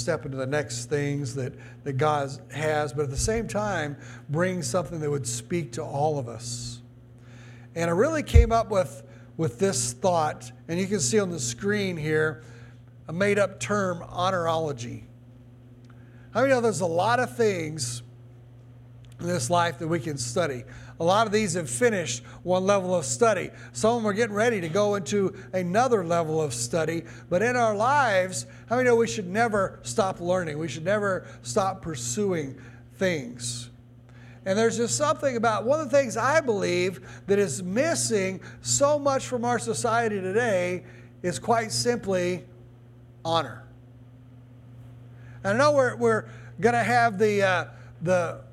step into the next things that God has, but at the same time, bring something that would speak to all of us. And I really came up with this thought, and you can see on the screen here, a made-up term, honorology. How many know there's a lot of things in this life that we can study? A lot of these have finished one level of study. Some of them are getting ready to go into another level of study. But in our lives, how many know we should never stop learning? We should never stop pursuing things. And there's just something about, one of the things I believe that is missing so much from our society today is quite simply honor. And I know we're going to have the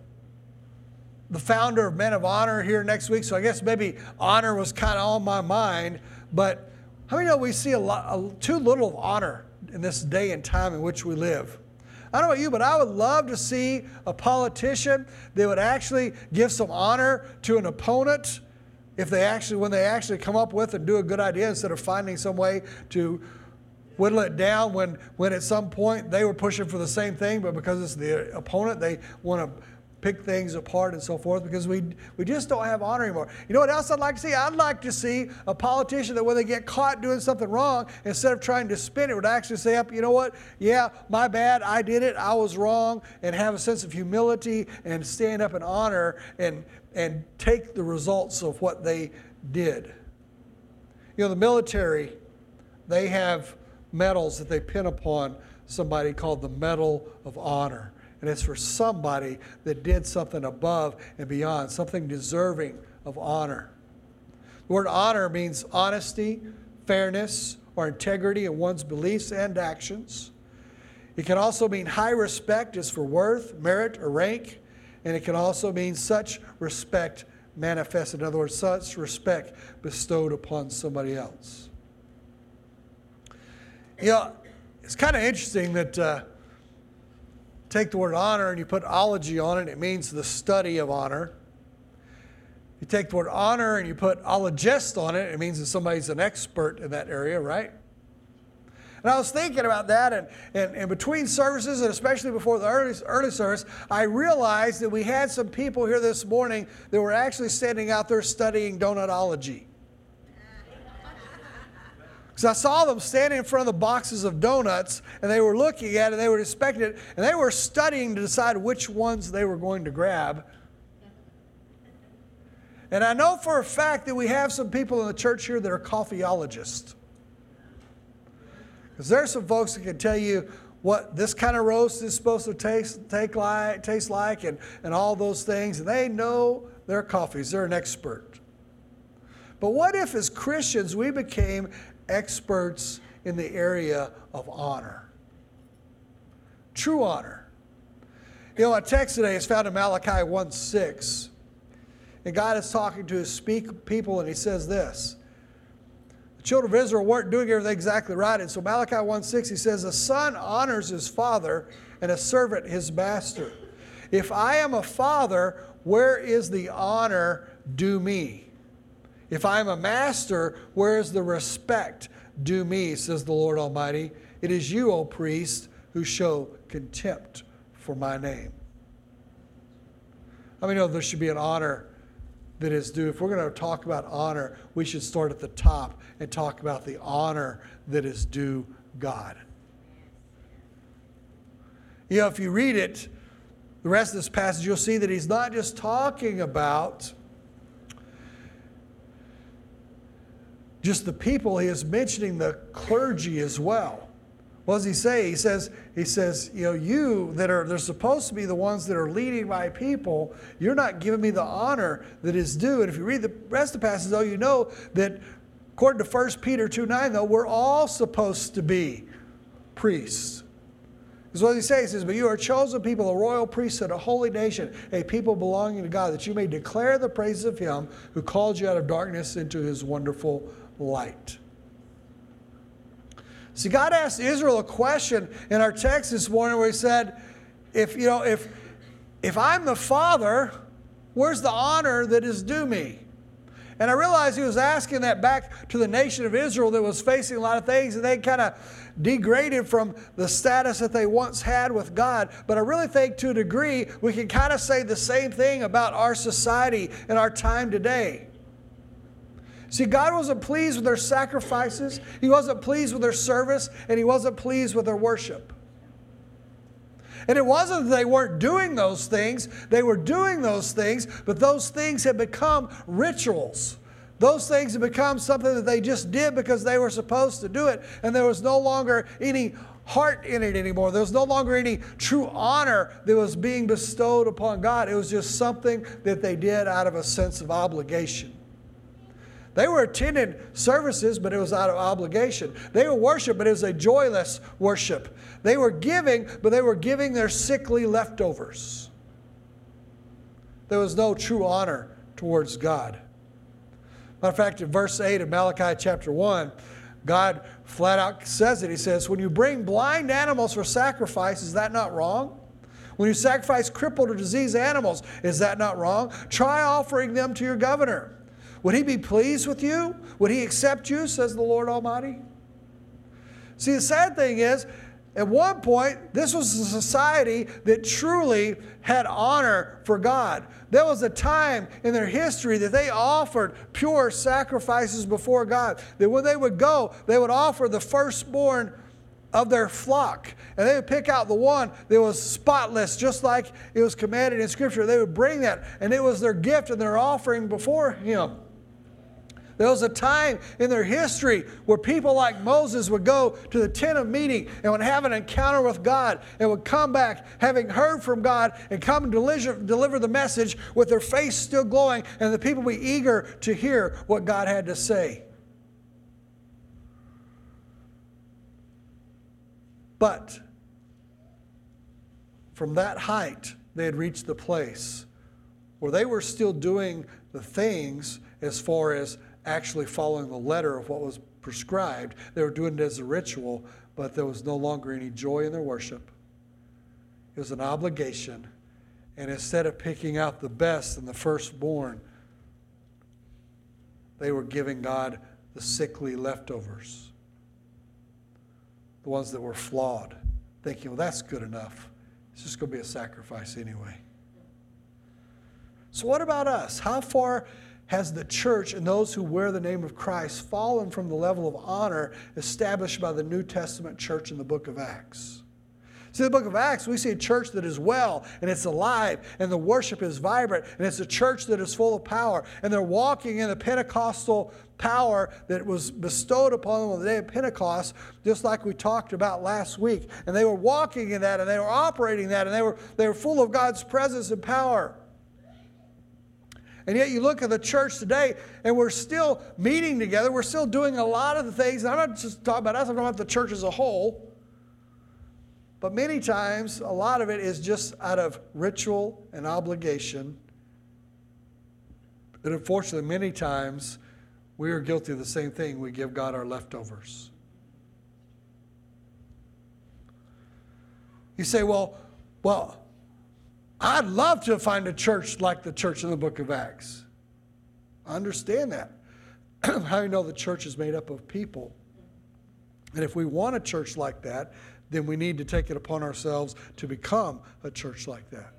founder of Men of Honor here next week, so I guess maybe honor was kind of on my mind. But how many know we see too little of honor in this day and time in which we live? I don't know about you, but I would love to see a politician that would actually give some honor to an opponent when they actually come up with and do a good idea, instead of finding some way to whittle it down when at some point they were pushing for the same thing, but because it's the opponent, they want to pick things apart and so forth, because we just don't have honor anymore. You know what else I'd like to see? I'd like to see a politician that when they get caught doing something wrong, instead of trying to spin it, would actually say, you know what? Yeah, my bad. I did it. I was wrong. And have a sense of humility and stand up in honor and take the results of what they did. You know, the military, they have medals that they pin upon somebody called the Medal of Honor. And it's for somebody that did something above and beyond, something deserving of honor. The word honor means honesty, fairness, or integrity in one's beliefs and actions. It can also mean high respect as for worth, merit, or rank. And it can also mean such respect manifested. In other words, such respect bestowed upon somebody else. You know, it's kind of interesting that take the word honor and you put ology on it, it means the study of honor. You take the word honor and you put ologist on it, it means that somebody's an expert in that area, right? And I was thinking about that, and between services, and especially before the early service, I realized that we had some people here this morning that were actually standing out there studying donutology. Because I saw them standing in front of the boxes of donuts, and they were looking at it, and they were inspecting it, and they were studying to decide which ones they were going to grab. And I know for a fact that we have some people in the church here that are coffeeologists. Because there are some folks that can tell you what this kind of roast is supposed to taste like, and all those things, and they know their coffees. They're an expert. But what if, as Christians, we became experts in the area of honor? True honor. You know, our text today is found in Malachi 1:6. And God is talking to his people, and he says this. The children of Israel weren't doing everything exactly right. And so Malachi 1:6, he says, a son honors his father and a servant his master. If I am a father, where is the honor due me? If I am a master, where is the respect due me, says the Lord Almighty? It is you, O priest, who show contempt for my name. I mean, there should be an honor that is due. If we're going to talk about honor, we should start at the top and talk about the honor that is due God. You know, if you read it, the rest of this passage, you'll see that he's not just talking about just the people, he is mentioning the clergy as well. What does he say? He says, you know, you that they're supposed to be the ones that are leading my people, you're not giving me the honor that is due. And if you read the rest of the passage, though, you know that according to 1 Peter 2:9, though, we're all supposed to be priests. Because what does he say? He says, but you are a chosen people, a royal priesthood, a holy nation, a people belonging to God, that you may declare the praises of him who called you out of darkness into his wonderful light. See, God asked Israel a question in our text this morning where he said, if I'm the father, where's the honor that is due me? And I realized he was asking that back to the nation of Israel that was facing a lot of things, and they kind of degraded from the status that they once had with God. But I really think to a degree we can kind of say the same thing about our society and our time today. See, God wasn't pleased with their sacrifices. He wasn't pleased with their service, and He wasn't pleased with their worship. And it wasn't that they weren't doing those things. They were doing those things, but those things had become rituals. Those things had become something that they just did because they were supposed to do it, and there was no longer any heart in it anymore. There was no longer any true honor that was being bestowed upon God. It was just something that they did out of a sense of obligation. They were attending services, but it was out of obligation. They were worship, but it was a joyless worship. They were giving, but they were giving their sickly leftovers. There was no true honor towards God. Matter of fact, in verse 8 of Malachi chapter 1, God flat out says it. He says, when you bring blind animals for sacrifice, is that not wrong? When you sacrifice crippled or diseased animals, is that not wrong? Try offering them to your governor. Would he be pleased with you? Would he accept you, says the Lord Almighty? See, the sad thing is, at one point, this was a society that truly had honor for God. There was a time in their history that they offered pure sacrifices before God. That when they would go, they would offer the firstborn of their flock. And they would pick out the one that was spotless, just like it was commanded in Scripture. They would bring that, and it was their gift and their offering before Him. There was a time in their history where people like Moses would go to the tent of meeting and would have an encounter with God and would come back having heard from God and come and deliver the message with their face still glowing, and the people would be eager to hear what God had to say. But from that height, they had reached the place where they were still doing the things as far as actually following the letter of what was prescribed. They were doing it as a ritual, but there was no longer any joy in their worship. It was an obligation. And instead of picking out the best and the firstborn, they were giving God the sickly leftovers, the ones that were flawed, thinking, well, that's good enough. It's just going to be a sacrifice anyway. So what about us? How far has the church and those who wear the name of Christ fallen from the level of honor established by the New Testament church in the book of Acts? See, the book of Acts, we see a church that is well, and it's alive, and the worship is vibrant, and it's a church that is full of power, and they're walking in the Pentecostal power that was bestowed upon them on the day of Pentecost, just like we talked about last week. And they were walking in that, and they were operating that, and they were full of God's presence and power. And yet you look at the church today, and we're still meeting together. We're still doing a lot of the things. And I'm not just talking about us. I'm talking about the church as a whole. But many times, a lot of it is just out of ritual and obligation. And unfortunately, many times, we are guilty of the same thing. We give God our leftovers. You say, well, I'd love to find a church like the church in the book of Acts. I understand that. How do you know the church is made up of people? And if we want a church like that, then we need to take it upon ourselves to become a church like that.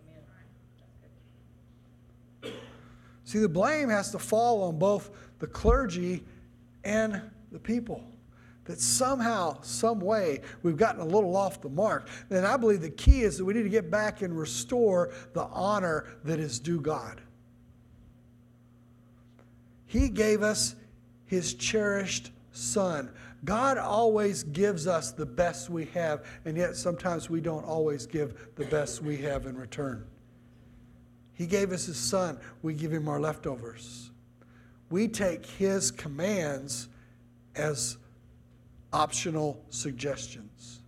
See, the blame has to fall on both the clergy and the people. That somehow, some way, we've gotten a little off the mark. And I believe the key is that we need to get back and restore the honor that is due God. He gave us His cherished Son. God always gives us the best we have, and yet sometimes we don't always give the best we have in return. He gave us His Son. We give Him our leftovers. We take His commands as optional suggestions.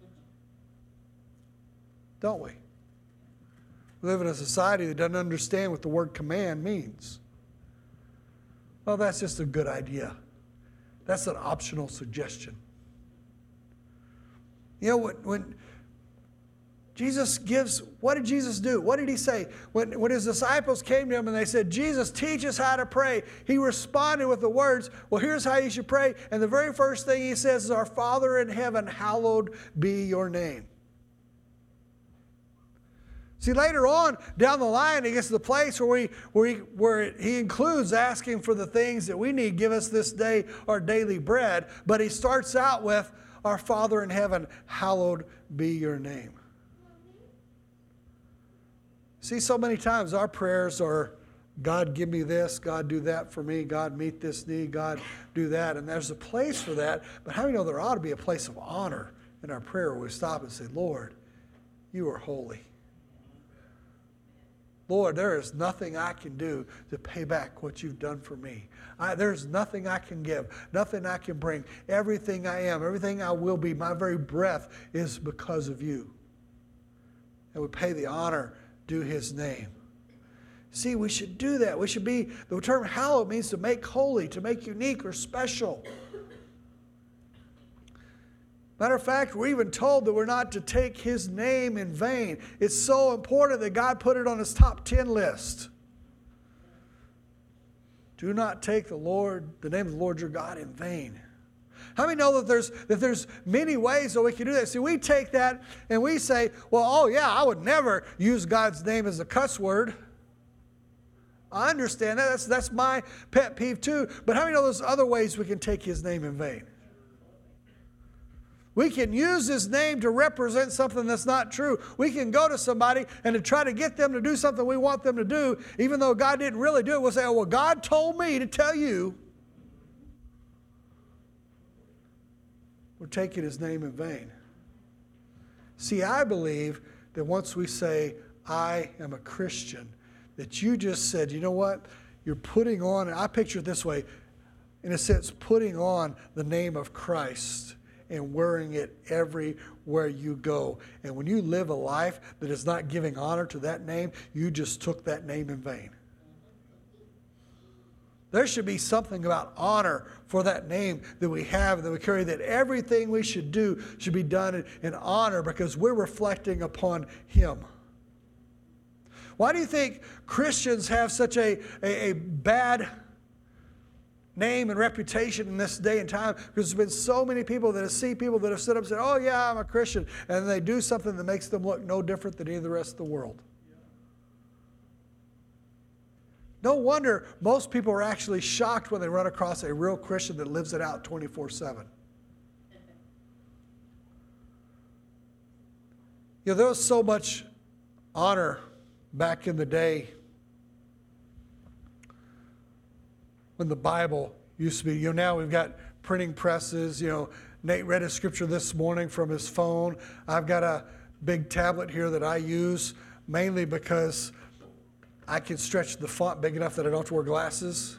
Don't we? We live in a society that doesn't understand what the word command means. Well, that's just a good idea. That's an optional suggestion. You know, what did Jesus do? What did he say? When his disciples came to him and they said, Jesus, teach us how to pray, he responded with the words, well, here's how you should pray. And the very first thing he says is, our Father in heaven, hallowed be your name. See, later on down the line, he gets to the place where he includes asking for the things that we need. Give us this day our daily bread. But he starts out with, our Father in heaven, hallowed be your name. See, so many times our prayers are, God, give me this. God, do that for me. God, meet this need. God, do that. And there's a place for that. But how do you know there ought to be a place of honor in our prayer where we stop and say, Lord, you are holy. Lord, there is nothing I can do to pay back what you've done for me. There's nothing I can give, nothing I can bring. Everything I am, everything I will be, my very breath is because of you. And we pay the honor due his name. See, we should do that. We should be, the term hallowed means to make holy, to make unique or special. Matter of fact, we're even told that we're not to take his name in vain. It's so important that God put it on his top 10 list. Do not take the name of the Lord your God in vain. How many know that there's many ways that we can do that? See, we take that and we say, well, oh yeah, I would never use God's name as a cuss word. I understand that. That's my pet peeve too. But how many know there's other ways we can take his name in vain? We can use his name to represent something that's not true. We can go to somebody and to try to get them to do something we want them to do, even though God didn't really do it. We'll say, oh, well, God told me to tell you. We're taking his name in vain. See, I believe that once we say, I am a Christian, that you just said, you know what? You're putting on, and I picture it this way, in a sense, putting on the name of Christ and wearing it everywhere you go. And when you live a life that is not giving honor to that name, you just took that name in vain. There should be something about honor for that name that we have, that we carry, that everything we should do should be done in honor because we're reflecting upon him. Why do you think Christians have such a bad name and reputation in this day and time? Because there's been so many people that see people that have stood up and said, oh yeah, I'm a Christian, and they do something that makes them look no different than any of the rest of the world. No wonder most people are actually shocked when they run across a real Christian that lives it out 24/7. You know, there was so much honor back in the day when the Bible used to be. You know, now we've got printing presses. You know, Nate read a scripture this morning from his phone. I've got a big tablet here that I use mainly because I can stretch the font big enough that I don't have to wear glasses.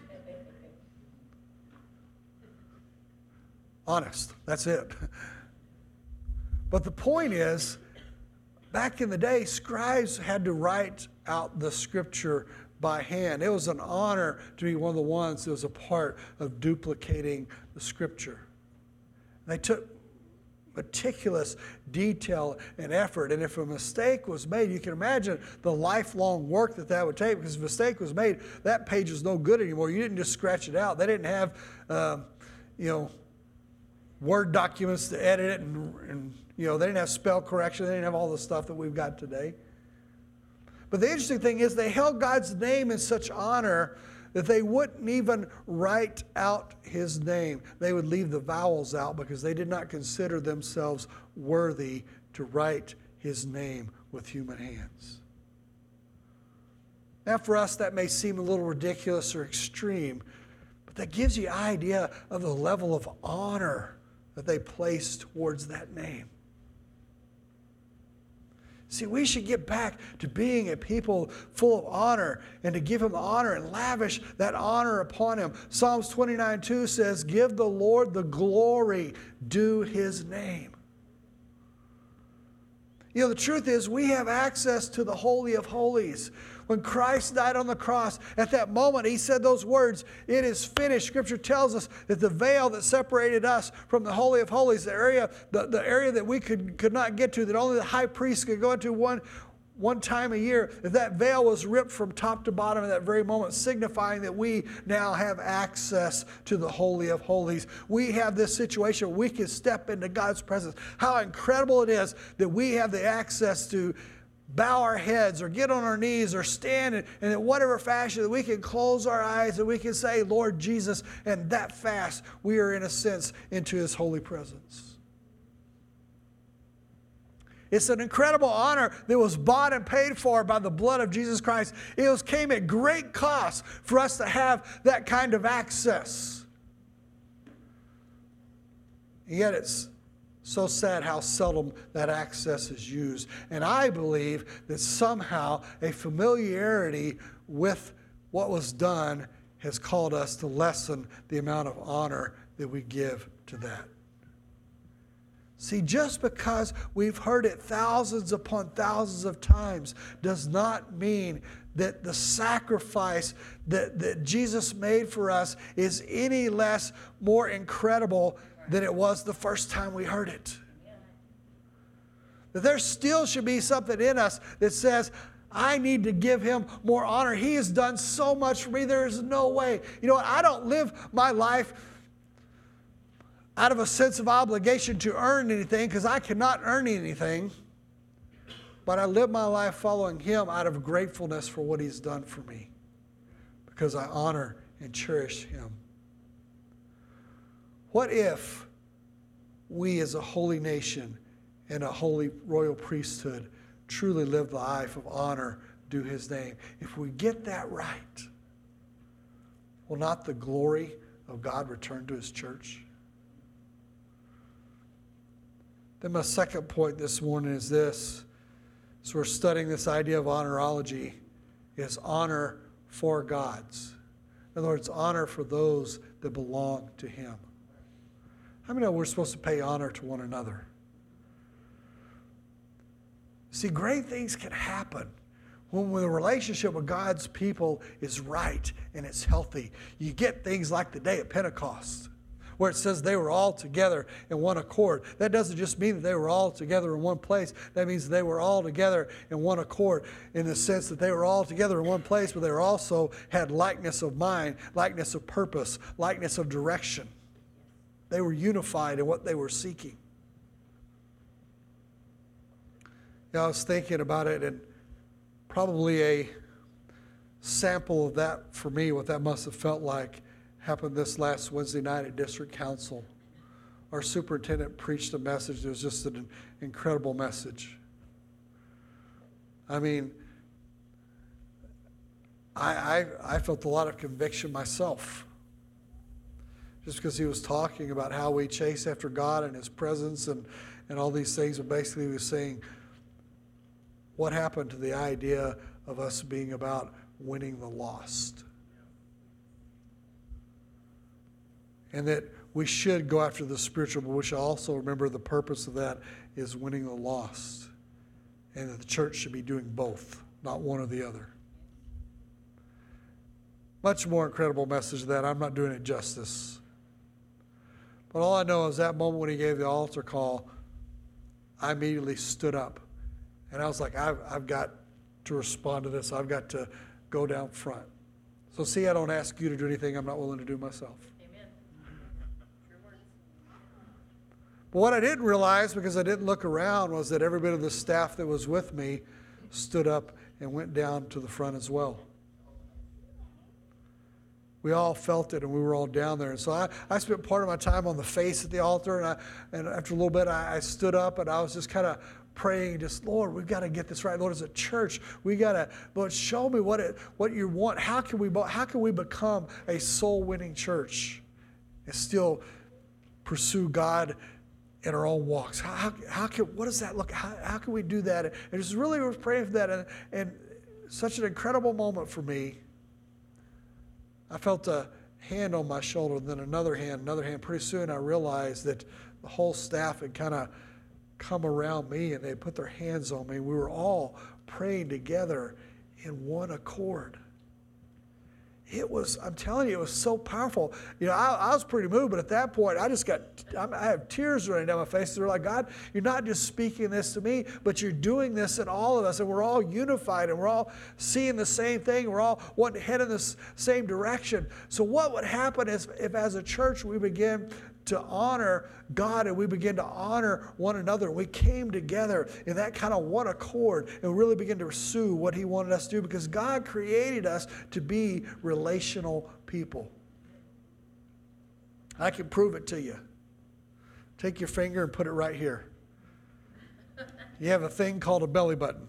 Honest, that's it. But the point is, back in the day, scribes had to write out the scripture by hand. It was an honor to be one of the ones that was a part of duplicating the scripture. They took meticulous detail and effort. And if a mistake was made, you can imagine the lifelong work that would take, because if a mistake was made, that page was no good anymore. You didn't just scratch it out. They didn't have, Word documents to edit it, and they didn't have spell correction. They didn't have all the stuff that we've got today. But the interesting thing is they held God's name in such honor that they wouldn't even write out his name. They would leave the vowels out because they did not consider themselves worthy to write his name with human hands. Now for us that may seem a little ridiculous or extreme, but that gives you an idea of the level of honor that they placed towards that name. See, we should get back to being a people full of honor and to give him honor and lavish that honor upon him. Psalms 29:2 says, give the Lord the glory due his name. You know, the truth is we have access to the Holy of Holies. When Christ died on the cross, at that moment, he said those words, "It is finished." Scripture tells us that the veil that separated us from the Holy of Holies, the area that we could not get to, that only the high priest could go into one time a year, that veil was ripped from top to bottom at that very moment, signifying that we now have access to the Holy of Holies. We have this situation where we can step into God's presence. How incredible it is that we have the access to bow our heads or get on our knees or stand and in whatever fashion that we can close our eyes and we can say, "Lord Jesus," and that fast we are in a sense into his holy presence. It's an incredible honor that was bought and paid for by the blood of Jesus Christ. It came at great cost for us to have that kind of access. And yet it's so sad how seldom that access is used. And I believe that somehow a familiarity with what was done has called us to lessen the amount of honor that we give to that. See, just because we've heard it thousands upon thousands of times does not mean that the sacrifice that Jesus made for us is any less more incredible than it was the first time we heard it. That there still should be something in us that says, I need to give him more honor. He has done so much for me. There is no way. You know what? I don't live my life out of a sense of obligation to earn anything, because I cannot earn anything. But I live my life following him out of gratefulness for what he's done for me, because I honor and cherish him. What if we as a holy nation and a holy royal priesthood truly live the life of honor due his name? If we get that right, will not the glory of God return to his church? Then my second point this morning is this. So we're studying this idea of honorology, is honor for gods. In other words, honor for those that belong to him. How many know we're supposed to pay honor to one another? See, great things can happen when the relationship with God's people is right and it's healthy. You get things like the day of Pentecost, where it says they were all together in one accord. That doesn't just mean that they were all together in one place. That means they were all together in one accord, in the sense that they were all together in one place, but they were also had likeness of mind, likeness of purpose, likeness of direction. They were unified in what they were seeking. I was thinking about it, and probably a sample of that for me, what that must have felt like, happened this last Wednesday night at District Council. Our superintendent preached a message. It was just an incredible message. I mean, I felt a lot of conviction myself, just because he was talking about how we chase after God and his presence and all these things. But basically he was saying, what happened to the idea of us being about winning the lost? And that we should go after the spiritual, but we should also remember the purpose of that is winning the lost. And that the church should be doing both, not one or the other. Much more incredible message than that. I'm not doing it justice. But all I know is that moment when he gave the altar call, I immediately stood up. And I was like, I've got to respond to this. I've got to go down front. So see, I don't ask you to do anything I'm not willing to do myself. Amen. But what I didn't realize, because I didn't look around, was that every bit of the staff that was with me stood up and went down to the front as well. We all felt it, and we were all down there. And so I spent part of my time on the face at the altar, and after a little bit, I stood up, and I was just kind of praying, just, Lord, we've got to get this right. Lord, as a church, we got to, Lord, show me what you want. How can we become a soul-winning church and still pursue God in our own walks? What does that look? How can we do that? And just really was praying for that, and such an incredible moment for me. I felt a hand on my shoulder, then another hand. Pretty soon I realized that the whole staff had kind of come around me and they'd put their hands on me. We were all praying together in one accord. It was, I'm telling you, it was so powerful. You know, I was pretty moved, but at that point, I have tears running down my face. They're like, God, you're not just speaking this to me, but you're doing this in all of us, and we're all unified, and we're all seeing the same thing. We're all wanting to head in the same direction. So what would happen is if as a church we begin to honor God and we begin to honor one another, we came together in that kind of one accord and really begin to pursue what he wanted us to do, because God created us to be relational people. I can prove it to you. Take your finger and put it right here. You have a thing called a belly button.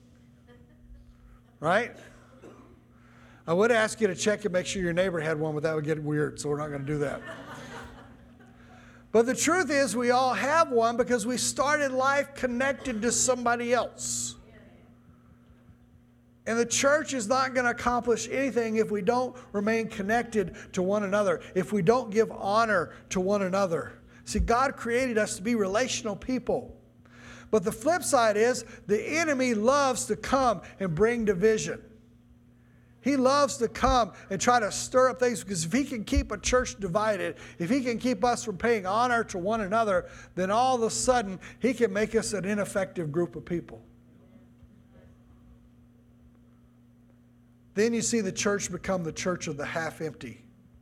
Right? I would ask you to check and make sure your neighbor had one, but that would get weird, so we're not going to do that. But the truth is we all have one because we started life connected to somebody else. And the church is not going to accomplish anything if we don't remain connected to one another, if we don't give honor to one another. See, God created us to be relational people. But the flip side is the enemy loves to come and bring division. He loves to come and try to stir up things, because if he can keep a church divided, if he can keep us from paying honor to one another, then all of a sudden he can make us an ineffective group of people. Then you see the church become the church of the half empty.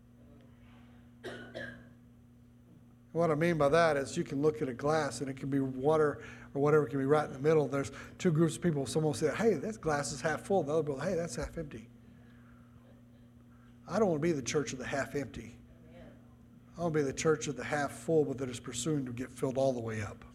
What I mean by that is you can look at a glass and it can be water or whatever, it can be right in the middle. There's two groups of people. Someone will say, hey, that glass is half full. The other will, hey, that's half empty. I don't want to be the church of the half empty. I want to be the church of the half full, but that is pursuing to get filled all the way up.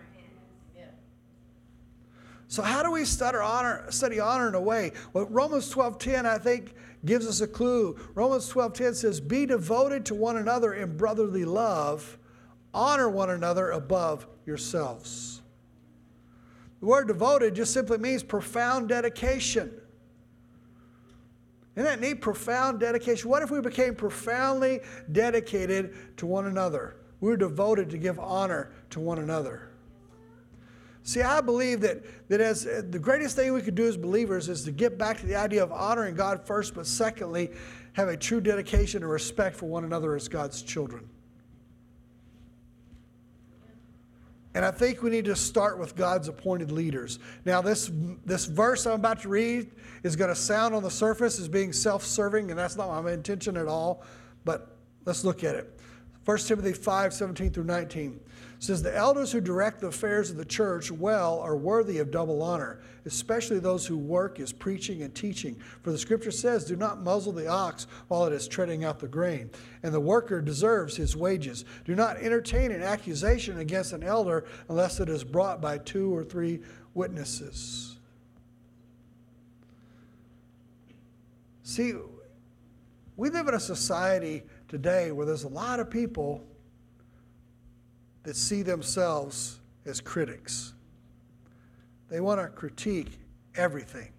So how do we study honor in a way? Well, Romans 12:10, I think, gives us a clue. Romans 12:10 says, be devoted to one another in brotherly love. Honor one another above yourselves. The word devoted just simply means profound dedication. Isn't that neat? Profound dedication. What if we became profoundly dedicated to one another? We were devoted to give honor to one another. See, I believe that as the greatest thing we could do as believers is to get back to the idea of honoring God first, but secondly, have a true dedication and respect for one another as God's children. And I think we need to start with God's appointed leaders. Now, this verse I'm about to read is going to sound on the surface as being self-serving, and that's not my intention at all, but let's look at it. 1 Timothy 5:17 through 19 says, the elders who direct the affairs of the church well are worthy of double honor, especially those who work as preaching and teaching. For the scripture says, do not muzzle the ox while it is treading out the grain, and the worker deserves his wages. Do not entertain an accusation against an elder unless it is brought by 2 or 3 witnesses. See, we live in a society today where there's a lot of people that see themselves as critics. They want to critique everything.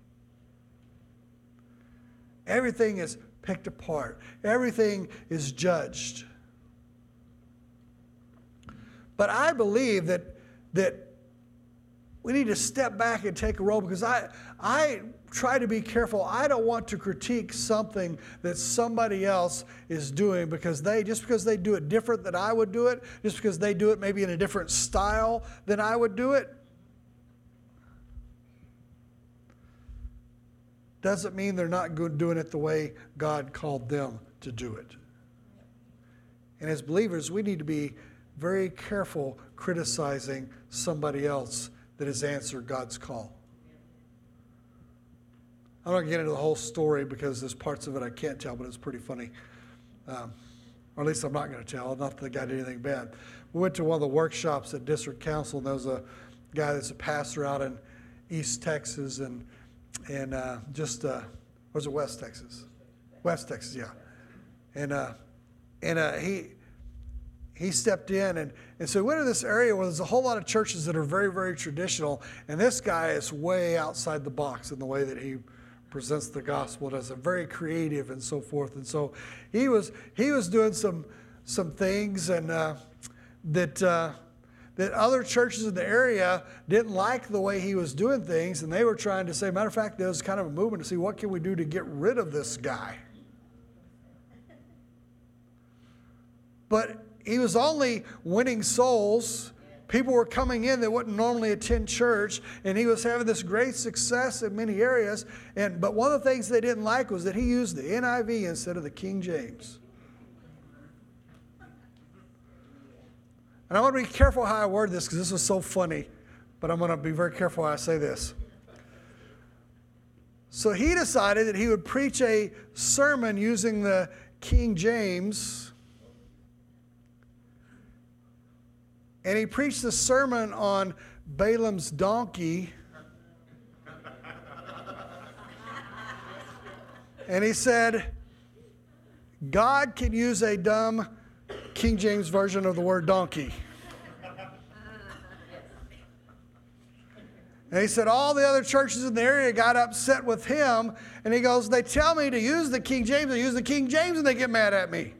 Everything is picked apart. Everything is judged. But I believe that we need to step back and take a role, because I try to be careful. I don't want to critique something that somebody else is doing because they do it different than I would do it, just because they do it maybe in a different style than I would do it, doesn't mean they're not doing it the way God called them to do it. And as believers, we need to be very careful criticizing somebody else that has answered God's call. I'm not going to get into the whole story because there's parts of it I can't tell, but it's pretty funny. Or at least I'm not going to tell. Not that the guy did anything bad. We went to one of the workshops at District Council, and there was a guy that's a pastor out in East Texas and was it West Texas? West Texas, yeah. And he stepped in, and so we went to this area where there's a whole lot of churches that are very, very traditional, and this guy is way outside the box in the way that he presents the gospel. Does it very creative and so forth. And so he was doing some things and that that other churches in the area didn't like the way he was doing things, and they were trying to say, matter of fact, there was kind of a movement to see what can we do to get rid of this guy. But he was only winning souls. People were coming in that wouldn't normally attend church, and he was having this great success in many areas. But one of the things they didn't like was that he used the NIV instead of the King James. And I want to be careful how I word this because this was so funny, but I'm going to be very careful how I say this. So he decided that he would preach a sermon using the King James. And he preached the sermon on Balaam's donkey. And he said, God can use a dumb King James version of the word donkey. And he said all the other churches in the area got upset with him. And he goes, they tell me to use the King James. I use the King James and they get mad at me.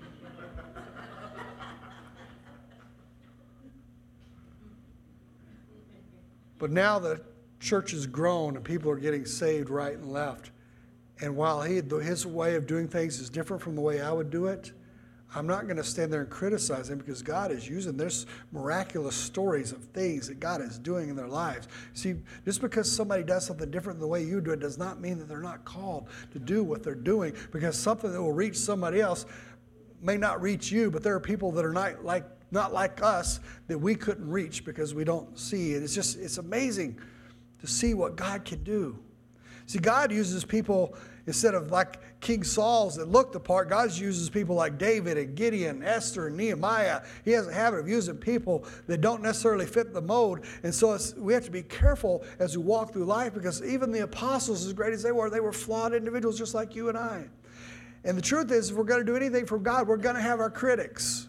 But now the church has grown and people are getting saved right and left. And while his way of doing things is different from the way I would do it, I'm not going to stand there and criticize him because God is using, there's miraculous stories of things that God is doing in their lives. See, just because somebody does something different than the way you do it does not mean that they're not called to do what they're doing, because something that will reach somebody else may not reach you, but there are people that are not like us that we couldn't reach because we don't see it. It's amazing to see what God can do. See, God uses people instead of like King Saul's that looked the part. God uses people like David and Gideon, Esther and Nehemiah. He has a habit of using people that don't necessarily fit the mold. And so we have to be careful as we walk through life, because even the apostles, as great as they were flawed individuals just like you and I. And the truth is, if we're going to do anything from God, we're going to have our critics.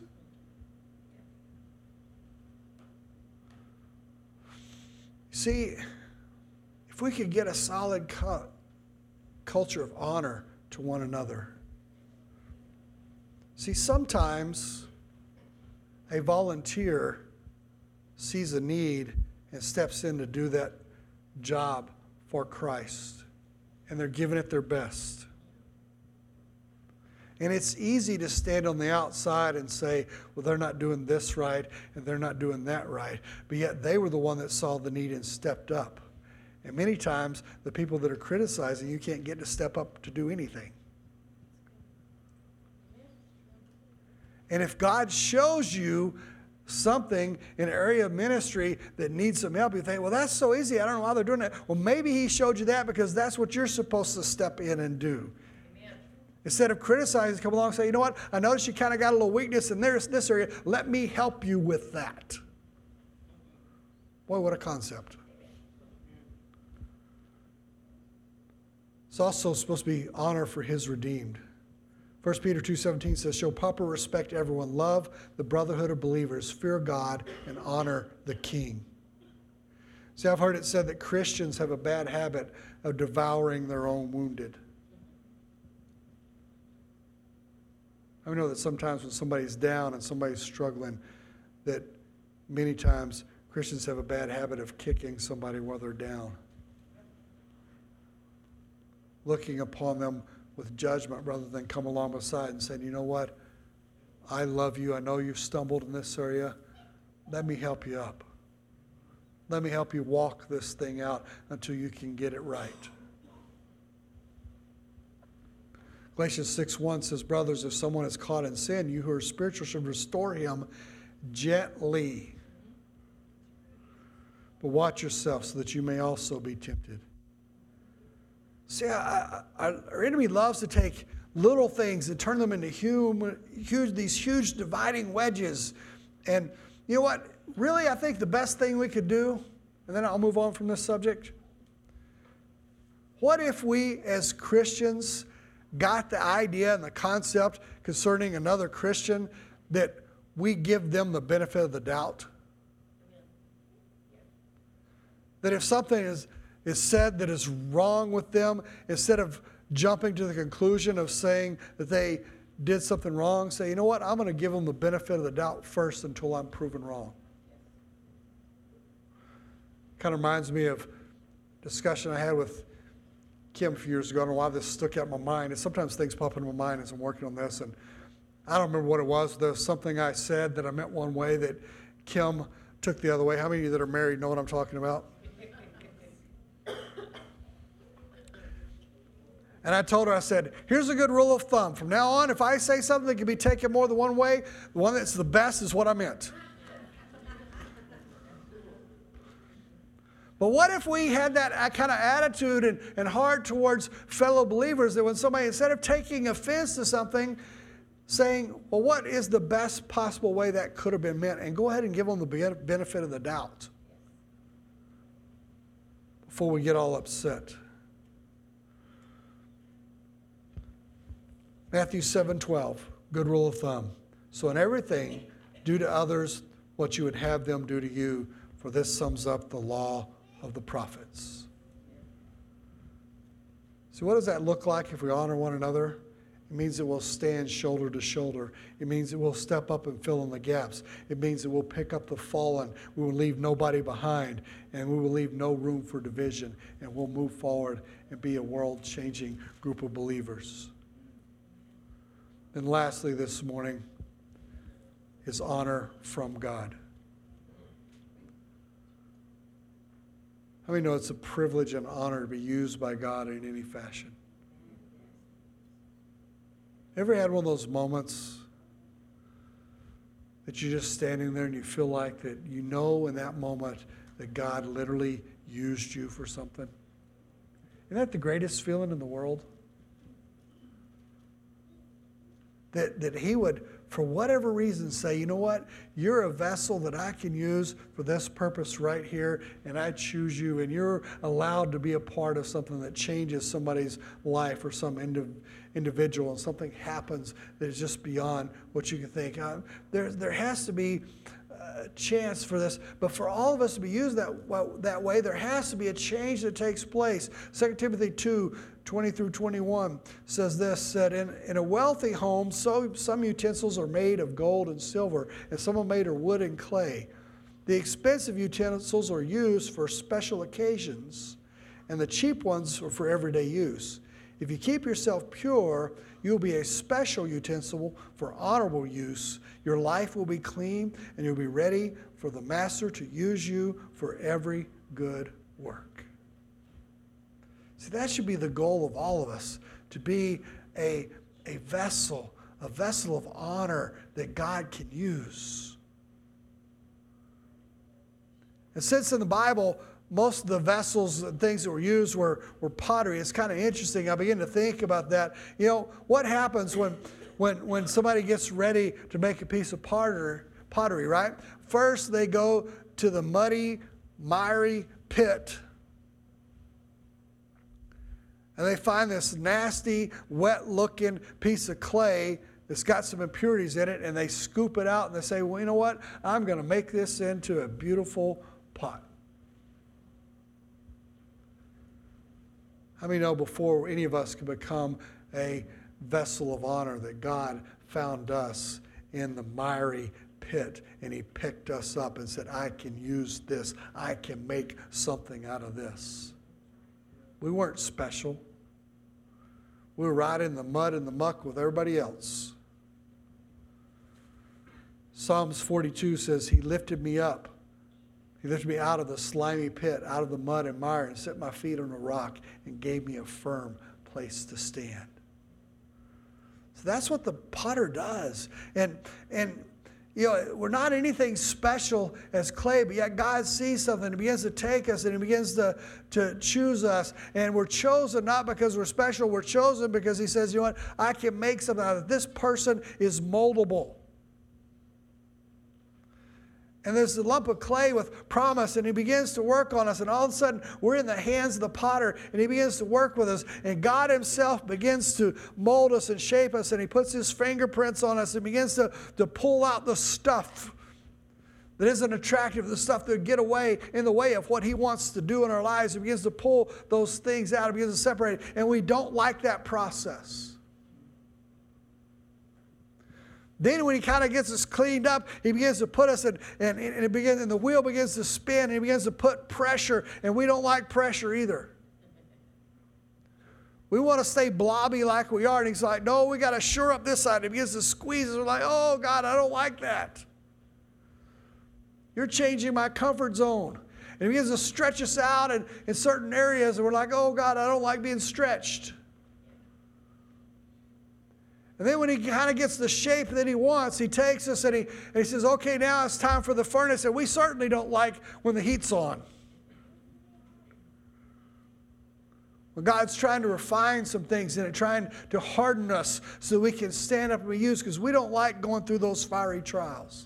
See, if we could get a solid culture of honor to one another. See, sometimes a volunteer sees a need and steps in to do that job for Christ, and they're giving it their best. And it's easy to stand on the outside and say, well, they're not doing this right and they're not doing that right. But yet they were the one that saw the need and stepped up. And many times the people that are criticizing you can't get to step up to do anything. And if God shows you something in an area of ministry that needs some help, you think, well, that's so easy. I don't know why they're doing that. Well, maybe he showed you that because that's what you're supposed to step in and do. Instead of criticizing, come along and say, you know what, I noticed you kind of got a little weakness in this area. Let me help you with that. Boy, what a concept. It's also supposed to be honor for his redeemed. 1 Peter 2:17 says, show proper respect to everyone. Love the brotherhood of believers. Fear God and honor the king. See, I've heard it said that Christians have a bad habit of devouring their own wounded. I know that sometimes when somebody's down and somebody's struggling, that many times Christians have a bad habit of kicking somebody while they're down. Looking upon them with judgment rather than come along beside and saying, you know what, I love you. I know you've stumbled in this area. Let me help you up. Let me help you walk this thing out until you can get it right. Galatians 6:1 says, brothers, if someone is caught in sin, you who are spiritual should restore him gently. But watch yourself so that you may also be tempted. See, our enemy loves to take little things and turn them into these huge dividing wedges. And you know what? Really, I think the best thing we could do, and then I'll move on from this subject. What if we as Christians got the idea and the concept concerning another Christian that we give them the benefit of the doubt? That if something is said that is wrong with them, instead of jumping to the conclusion of saying that they did something wrong, say, you know what, I'm going to give them the benefit of the doubt first until I'm proven wrong. Kind of reminds me of a discussion I had with Kim a few years ago. I don't know why this stuck out in my mind. And sometimes things pop into my mind as I'm working on this. And I don't remember what it was. There was something I said that I meant one way that Kim took the other way. How many of you that are married know what I'm talking about? And I told her, I said, here's a good rule of thumb. From now on, if I say something that can be taken more than one way, the one that's the best is what I meant. But what if we had that kind of attitude and heart towards fellow believers that when somebody, instead of taking offense to something, saying, well, what is the best possible way that could have been meant? And go ahead and give them the benefit of the doubt before we get all upset. Matthew 7:12, good rule of thumb. So in everything, do to others what you would have them do to you, for this sums up the law of the prophets. So what does that look like if we honor one another? It means that we'll stand shoulder to shoulder. It means that we'll step up and fill in the gaps. It means that we'll pick up the fallen. We will leave nobody behind, and we will leave no room for division, and we'll move forward and be a world-changing group of believers. And lastly this morning is honor from God. How many know it's a privilege and honor to be used by God in any fashion? Ever had one of those moments that you're just standing there and you feel like that you know in that moment that God literally used you for something? Isn't that the greatest feeling in the world? That he would, for whatever reason, say, you know what? You're a vessel that I can use for this purpose right here, and I choose you, and you're allowed to be a part of something that changes somebody's life or some individual, and something happens that is just beyond what you can think. There has to be a chance for this, but for all of us to be used that way, there has to be a change that takes place. 2 Timothy 2:20-21 says this, said, in a wealthy home, so some utensils are made of gold and silver, and some are made of wood and clay. The expensive utensils are used for special occasions, and the cheap ones are for everyday use. If you keep yourself pure, you'll be a special utensil for honorable use. Your life will be clean, and you'll be ready for the Master to use you for every good work. See, that should be the goal of all of us, to be a vessel of honor that God can use. And since in the Bible, most of the vessels and things that were used were pottery, it's kind of interesting. I begin to think about that. You know, what happens when somebody gets ready to make a piece of pottery, right? First, they go to the muddy, miry pit, and they find this nasty, wet-looking piece of clay that's got some impurities in it, and they scoop it out, and they say, well, you know what? I'm going to make this into a beautiful pot. How many know before any of us can become a vessel of honor that God found us in the miry pit, and he picked us up and said, I can use this. I can make something out of this. We weren't special. We were right in the mud and the muck with everybody else. Psalms 42 says, he lifted me up. He lifted me out of the slimy pit, out of the mud and mire, and set my feet on a rock and gave me a firm place to stand. So that's what the potter does. And you know, we're not anything special as clay, but yet God sees something and begins to take us and he begins to choose us. And we're chosen not because we're special, we're chosen because he says, you know what, I can make something out of it. This person is moldable. And there's a lump of clay with promise, and he begins to work on us, and all of a sudden we're in the hands of the potter, and he begins to work with us, and God himself begins to mold us and shape us, and he puts his fingerprints on us and begins to pull out the stuff that isn't attractive, the stuff that would get away in the way of what he wants to do in our lives. He begins to pull those things out, he begins to separate, and we don't like that process. Then when he kind of gets us cleaned up, he begins to put us in, and the wheel begins to spin, and he begins to put pressure, and we don't like pressure either. We want to stay blobby like we are, and he's like, no, we got to shore up this side. He begins to squeeze us. We're like, oh, God, I don't like that. You're changing my comfort zone. And he begins to stretch us out in certain areas, and we're like, oh, God, I don't like being stretched. And then when he kind of gets the shape that he wants, he takes us and he says, okay, now it's time for the furnace. And we certainly don't like when the heat's on. When God's trying to refine some things in it, trying to harden us so we can stand up and be used, because we don't like going through those fiery trials.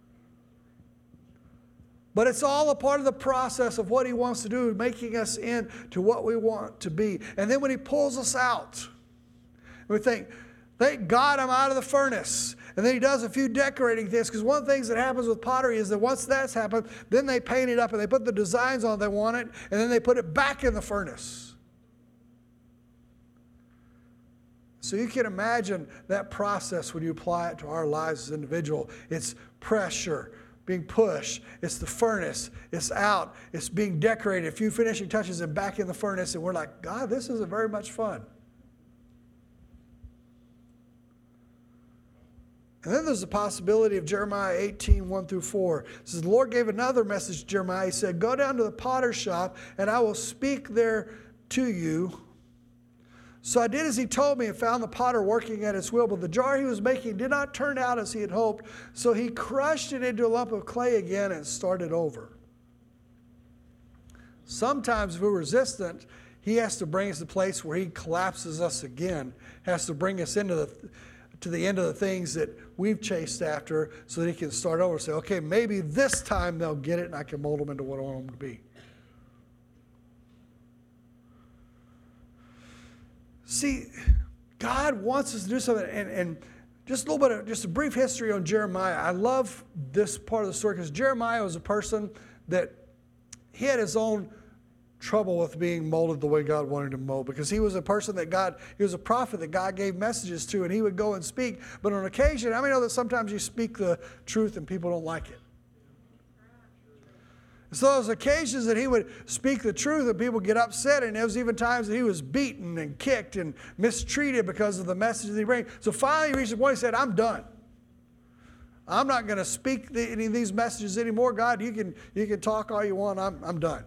But it's all a part of the process of what he wants to do, making us into what we want to be. And then when he pulls us out, we think, thank God I'm out of the furnace. And then he does a few decorating things, because one of the things that happens with pottery is that once that's happened, then they paint it up and they put the designs on they want it, and then they put it back in the furnace. So you can imagine that process when you apply it to our lives as individuals. It's pressure, being pushed. It's the furnace. It's out. It's being decorated. A few finishing touches and back in the furnace. And we're like, God, this isn't very much fun. And then there's the possibility of Jeremiah 18, 1 through 4. It says, the Lord gave another message to Jeremiah. He said, go down to the potter's shop, and I will speak there to you. So I did as he told me and found the potter working at his wheel, but the jar he was making did not turn out as he had hoped. So he crushed it into a lump of clay again and started over. Sometimes if we're resistant, he has to bring us to a place where he collapses us again, has to bring us into to the end of the things that we've chased after so that he can start over and say, okay, maybe this time they'll get it and I can mold them into what I want them to be. See, God wants us to do something, and just a little bit of, just a brief history on Jeremiah. I love this part of the story because Jeremiah was a person that he had his own trouble with being molded the way God wanted him to mold, because he was a person that he was a prophet that God gave messages to, and he would go and speak. But on occasion, I know that sometimes you speak the truth and people don't like it. So there was occasions that he would speak the truth and people get upset, and there was even times that he was beaten and kicked and mistreated because of the message that he brought. So finally he reached a point he said, I'm done. I'm not going to speak any of these messages anymore. God, you can talk all you want. I'm done.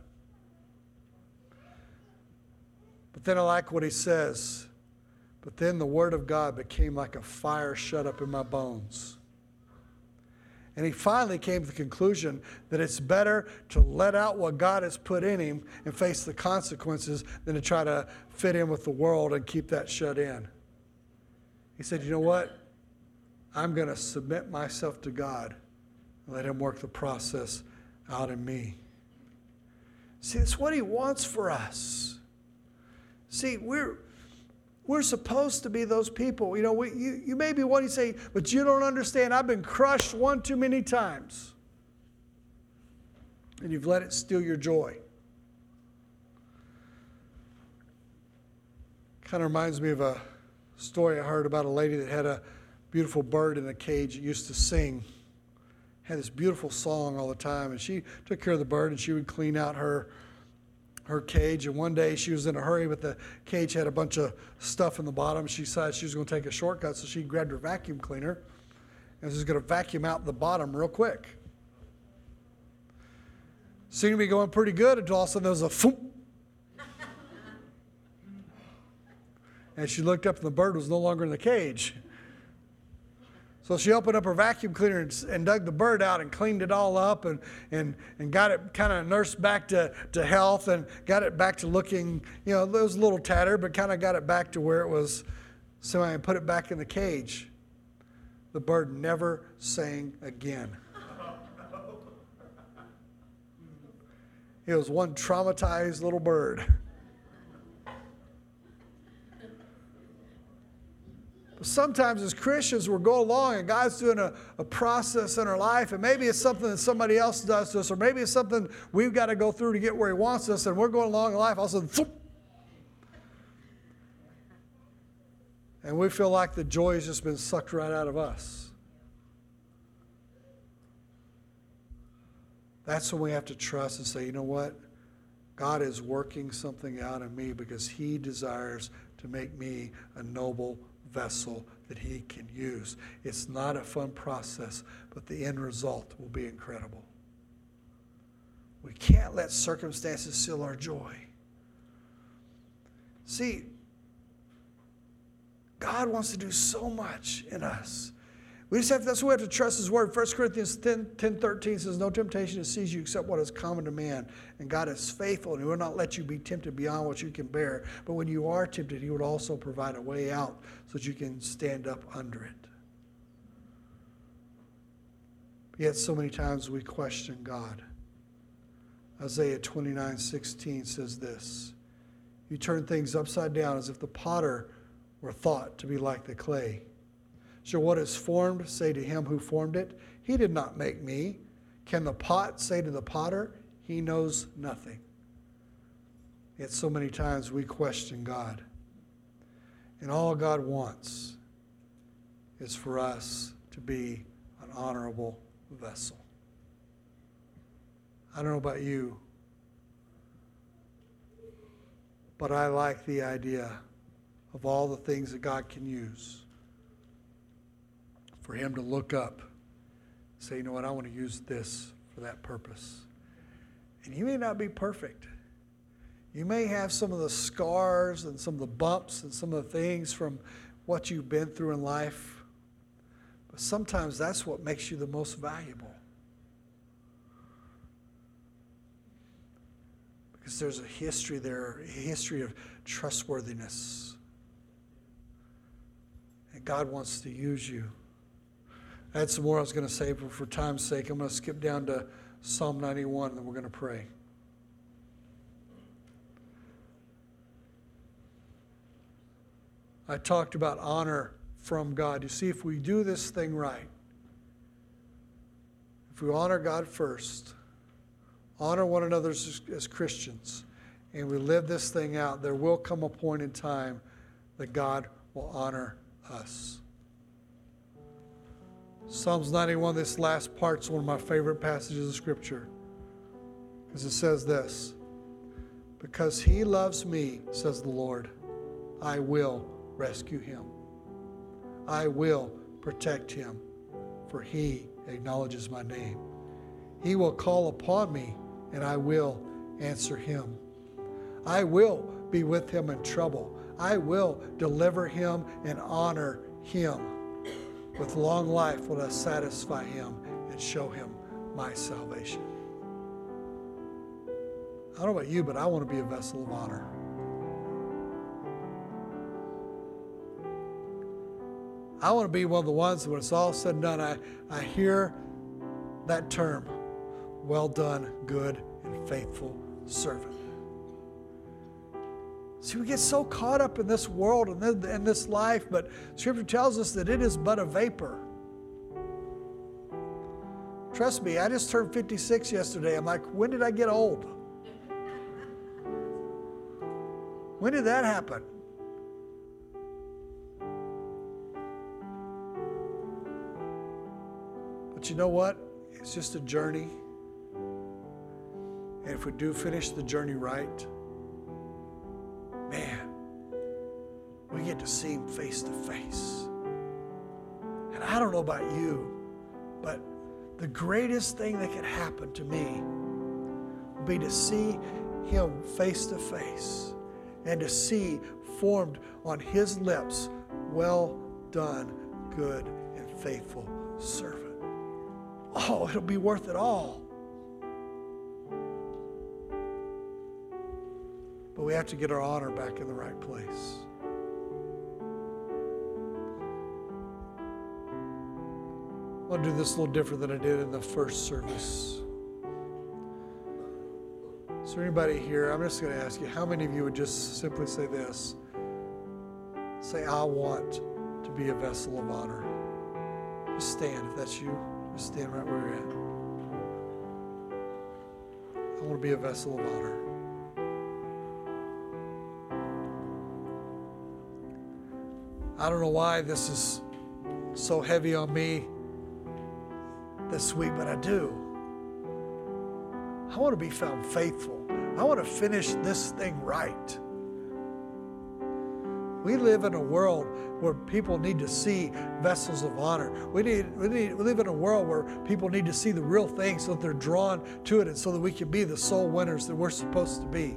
But then I like what he says. But then the word of God became like a fire shut up in my bones. And he finally came to the conclusion that it's better to let out what God has put in him and face the consequences than to try to fit in with the world and keep that shut in. He said, you know what? I'm going to submit myself to God and let him work the process out in me. See, it's what he wants for us. See, we're supposed to be those people. You know, you may be what you say, but you don't understand. I've been crushed one too many times. And you've let it steal your joy. Kind of reminds me of a story I heard about a lady that had a beautiful bird in a cage that used to sing. Had this beautiful song all the time. And she took care of the bird, and she would clean out her cage, and one day she was in a hurry, but the cage had a bunch of stuff in the bottom. She decided she was going to take a shortcut, so she grabbed her vacuum cleaner and was going to vacuum out the bottom real quick. Seemed to be going pretty good until all of a sudden there was a foop. And she looked up and the bird was no longer in the cage. So she opened up her vacuum cleaner and dug the bird out and cleaned it all up and got it kind of nursed back to health and got it back to looking, you know, it was a little tattered, but kind of got it back to where it was, so I put it back in the cage. The bird never sang again. It was one traumatized little bird. Sometimes as Christians, we'll go along and God's doing a process in our life, and maybe it's something that somebody else does to us, or maybe it's something we've got to go through to get where he wants us, and we're going along in life, all of a sudden, thump, and we feel like the joy has just been sucked right out of us. That's when we have to trust and say, you know what? God is working something out in me because he desires to make me a noble vessel that he can use. It's not a fun process, but the end result will be incredible. We can't let circumstances steal our joy. See, God wants to do so much in us. That's why we have to trust his word. 1 Corinthians 10:13 says, no temptation has seized you except what is common to man. And God is faithful, and he will not let you be tempted beyond what you can bear. But when you are tempted, he would also provide a way out so that you can stand up under it. Yet so many times we question God. Isaiah 29:16 says this, you turn things upside down as if the potter were thought to be like the clay. So what is formed, say to him who formed it, he did not make me. Can the pot say to the potter, he knows nothing? Yet so many times we question God. And all God wants is for us to be an honorable vessel. I don't know about you, but I like the idea of all the things that God can use. For him to look up, say, you know what, I want to use this for that purpose. And you may not be perfect. You may have some of the scars and some of the bumps and some of the things from what you've been through in life. But sometimes that's what makes you the most valuable. Because there's a history there, a history of trustworthiness. And God wants to use you. I had some more I was going to say, but for time's sake, I'm going to skip down to Psalm 91, and then we're going to pray. I talked about honor from God. You see, if we do this thing right, if we honor God first, honor one another as Christians, and we live this thing out, there will come a point in time that God will honor us. Psalms 91, this last part is one of my favorite passages of Scripture. Because it says this, because he loves me, says the Lord, I will rescue him. I will protect him, for he acknowledges my name. He will call upon me, and I will answer him. I will be with him in trouble. I will deliver him and honor him. With long life will I satisfy him and show him my salvation. I don't know about you, but I want to be a vessel of honor. I want to be one of the ones that when it's all said and done, I hear that term, well done, good and faithful servant. See, we get so caught up in this world and this life, but Scripture tells us that it is but a vapor. Trust me, I just turned 56 yesterday. I'm like, when did I get old? When did that happen? But you know what? It's just a journey. And if we do finish the journey right, man, we get to see him face to face. And I don't know about you, but the greatest thing that could happen to me would be to see him face to face and to see formed on his lips, well done, good and faithful servant. Oh, it'll be worth it all. But we have to get our honor back in the right place. I want to do this a little different than I did in the first service. Is there anybody here? I'm just going to ask you, how many of you would just simply say this? Say, I want to be a vessel of honor. Just stand if that's you. Just stand right where you're at. I want to be a vessel of honor. I don't know why this is so heavy on me this week, but I do. I want to be found faithful. I want to finish this thing right. We live in a world where people need to see vessels of honor. We live in a world where people need to see the real thing so that they're drawn to it and so that we can be the soul winners that we're supposed to be.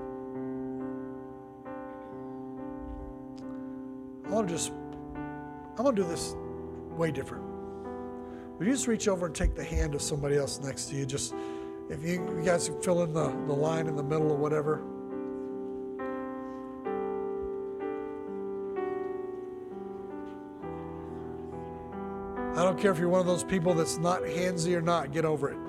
I'm going to do this way different. Would you just reach over and take the hand of somebody else next to you? Just, if you guys can fill in the line in the middle or whatever. I don't care if you're one of those people that's not handsy or not, get over it.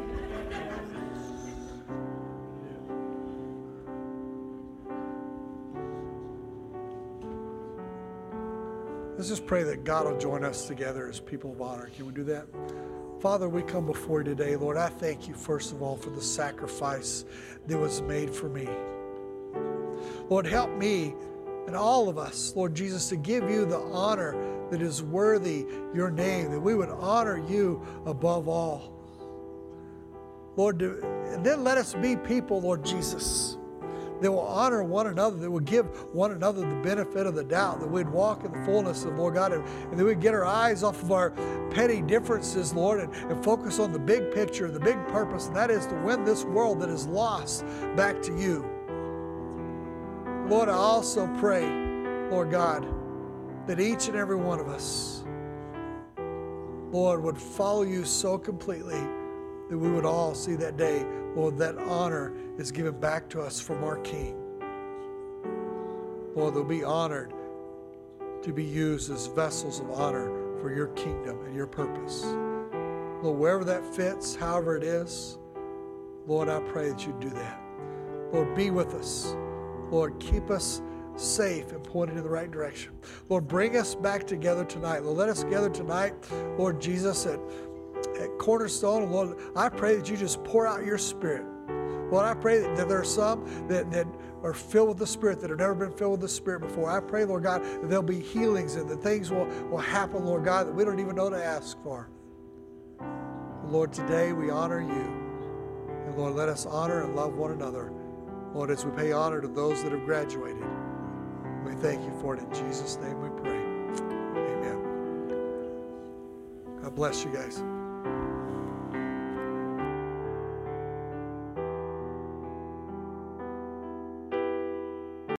Let's just pray that God will join us together as people of honor. Can we do that? Father, we come before you today. Lord, I thank you, first of all, for the sacrifice that was made for me. Lord, help me and all of us, Lord Jesus, to give you the honor that is worthy your name, that we would honor you above all. Lord, and then let us be people, Lord Jesus, that will honor one another, that will give one another the benefit of the doubt, that we'd walk in the fullness of, Lord God, and that we'd get our eyes off of our petty differences, Lord, and focus on the big picture, the big purpose, and that is to win this world that is lost back to you. Lord, I also pray, Lord God, that each and every one of us, Lord, would follow you so completely that we would all see that day, Lord, that honor is given back to us from our King. Lord, they'll be honored to be used as vessels of honor for your kingdom and your purpose. Lord, wherever that fits, however it is, Lord, I pray that you do that. Lord, be with us. Lord, keep us safe and pointed in the right direction. Lord, bring us back together tonight. Lord, let us gather tonight, Lord Jesus, at Cornerstone. And Lord, I pray that you just pour out your Spirit. Lord, I pray that there are some that are filled with the Spirit that have never been filled with the Spirit before. I pray, Lord God, that there'll be healings and that things will happen, Lord God, that we don't even know to ask for. Lord, today we honor you. And Lord, let us honor and love one another. Lord, as we pay honor to those that have graduated. We thank you for it. In Jesus' name we pray. Amen. God bless you guys.